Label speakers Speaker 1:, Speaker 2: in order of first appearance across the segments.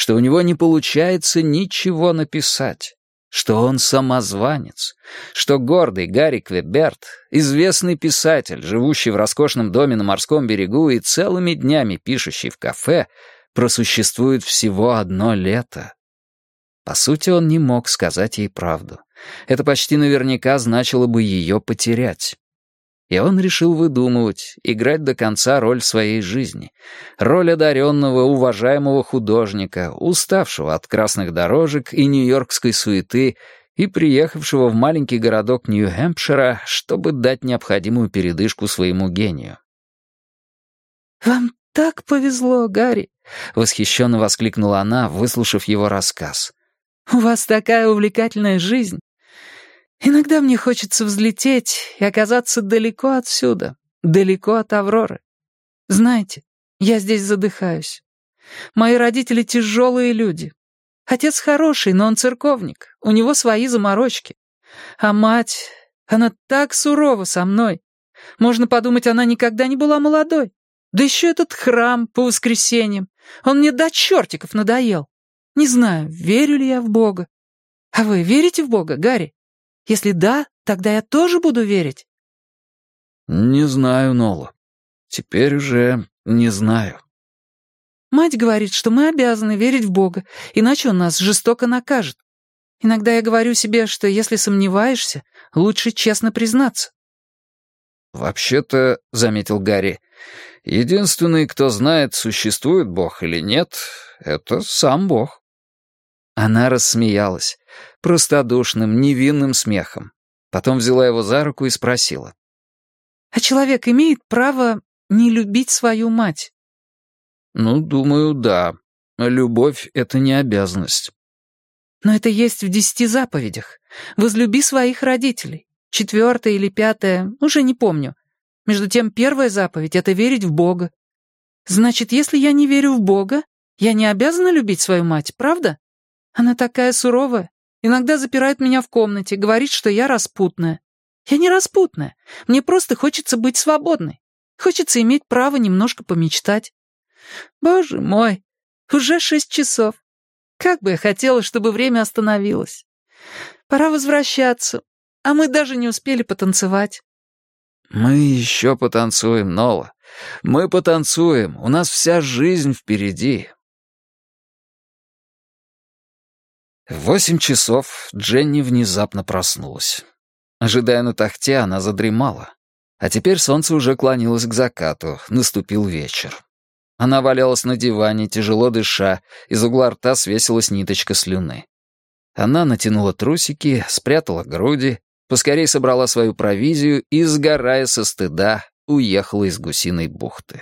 Speaker 1: что у него не получается ничего написать, что он самозванец, что гордый Гарри Квеберт, известный писатель, живущий в роскошном доме на морском берегу и целыми днями пишущий в кафе, просуществует всего 1 лето. По сути, он не мог сказать ей правду. Это почти наверняка значило бы ее потерять. И он решил выдумывать, играть до конца роль своей жизни. Роль одаренного, уважаемого художника, уставшего от красных дорожек и нью-йоркской суеты и приехавшего в маленький городок Нью-Хэмпшира, чтобы дать необходимую передышку своему гению.
Speaker 2: «Вам так повезло, Гарри!»
Speaker 1: — восхищенно воскликнула она, выслушав его рассказ.
Speaker 2: «У вас такая увлекательная жизнь. Иногда мне хочется взлететь и оказаться далеко отсюда, далеко от Авроры. Знаете, я здесь задыхаюсь. Мои родители тяжелые люди. Отец хороший, но он церковник, у него свои заморочки. А мать, она так сурова со мной. Можно подумать, она никогда не была молодой. Да еще этот храм по воскресеньям. Он мне до чертиков надоел. Не знаю, верю ли я в Бога. А вы верите в Бога, Гарри? Если да, тогда я тоже буду верить».
Speaker 1: «Не знаю, Нола. Теперь уже не знаю».
Speaker 2: «Мать говорит, что мы обязаны верить в Бога, иначе он нас жестоко накажет. Иногда я говорю себе, что если сомневаешься, лучше честно признаться».
Speaker 1: «Вообще-то, — заметил Гарри, — единственный, кто знает, существует Бог или нет, — это сам Бог». Она рассмеялась, простодушным, невинным смехом. Потом взяла его за руку и спросила.
Speaker 2: «А человек имеет право не любить свою мать?»
Speaker 1: «Ну, думаю, да. Любовь — это не обязанность».
Speaker 2: «Но это есть в 10 заповедях. Возлюби своих родителей. 4 или 5, уже не помню. Между тем, 1 заповедь — это верить в Бога. Значит, если я не верю в Бога, я не обязана любить свою мать, правда? Она такая суровая. Иногда запирает меня в комнате, говорит, что я распутная. Я не распутная. Мне просто хочется быть свободной. Хочется иметь право немножко помечтать. Боже мой, уже 6 часов. Как бы я хотела, чтобы время остановилось. Пора возвращаться, а мы даже не успели потанцевать».
Speaker 1: «Мы еще потанцуем, Нола. Мы потанцуем. У нас вся жизнь впереди». В 8 часов Дженни внезапно проснулась. Ожидая на тахте, она задремала. А теперь солнце уже клонилось к закату, наступил вечер. Она валялась на диване, тяжело дыша, из угла рта свесилась ниточка слюны. Она натянула трусики, спрятала груди, поскорей собрала свою провизию и, сгорая со стыда, уехала из Гусиной бухты.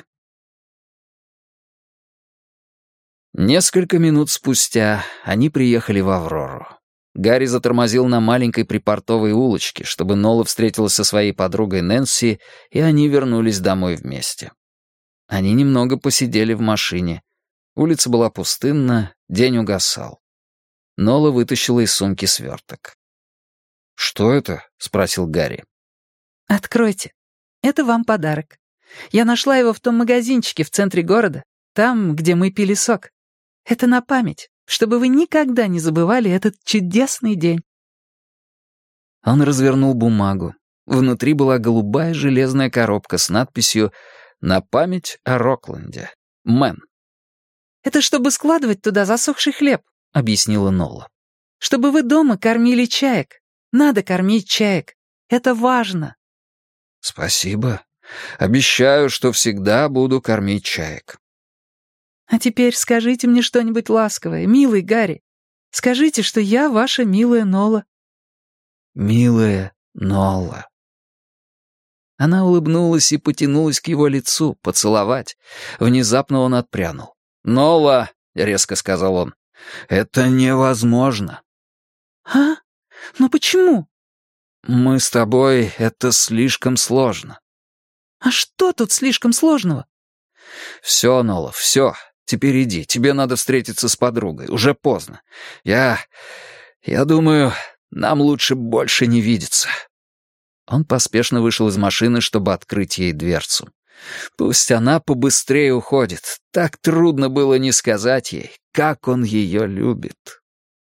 Speaker 1: Несколько минут спустя они приехали в Аврору. Гарри затормозил на маленькой припортовой улочке, чтобы Нола встретилась со своей подругой Нэнси, и они вернулись домой вместе. Они немного посидели в машине. Улица была пустынна, день угасал. Нола вытащила из сумки сверток. «Что это?» — спросил Гарри.
Speaker 2: «Откройте. Это вам подарок. Я нашла его в том магазинчике в центре города, там, где мы пили сок. Это на память, чтобы вы никогда не забывали этот чудесный день».
Speaker 1: Он развернул бумагу. Внутри была голубая железная коробка с надписью «На память о Рокленде. Мэн».
Speaker 2: «Это чтобы складывать туда засохший хлеб», — объяснила Нола. «Чтобы вы дома кормили чаек. Надо кормить чаек. Это важно».
Speaker 1: «Спасибо. Обещаю, что всегда буду кормить чаек».
Speaker 2: «А теперь скажите мне что-нибудь ласковое, милый Гарри. Скажите, что я ваша милая Нола».
Speaker 1: «Милая Нола». Она улыбнулась и потянулась к его лицу, поцеловать. Внезапно он отпрянул. «Нола», — резко сказал он, — «это невозможно».
Speaker 2: «А? Но почему?»
Speaker 1: «Мы с тобой — это слишком сложно».
Speaker 2: «А что тут слишком сложного?»
Speaker 1: «Все, Нола, все. Теперь иди, тебе надо встретиться с подругой. Уже поздно. Я думаю, нам лучше больше не видеться». Он поспешно вышел из машины, чтобы открыть ей дверцу. Пусть она побыстрее уходит. Так трудно было не сказать ей. как он ее любит.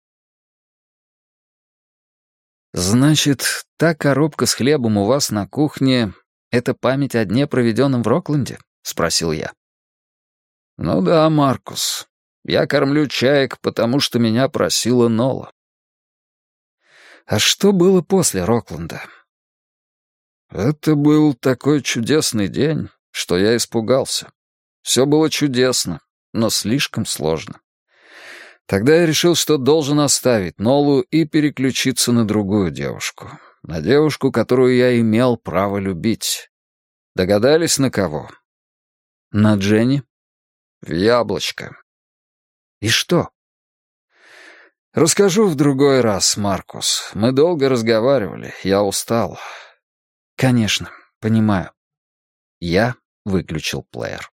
Speaker 1: «Значит, та коробка с хлебом у вас на кухне — это память о дне, проведенном в Рокленде?» — спросил я. «Ну да, Маркус. Я кормлю чаек, потому что меня просила Нола». «А что было после Рокленда?» «Это был такой чудесный день, что я испугался. Все было чудесно, но слишком сложно. Тогда я решил, что должен оставить Нолу и переключиться на другую девушку. На девушку, которую я имел право любить. Догадались, на кого? На Дженни? В яблочко. И что? Расскажу в другой раз, Маркус. Мы долго разговаривали, я устал. Конечно, понимаю. Я выключил плеер.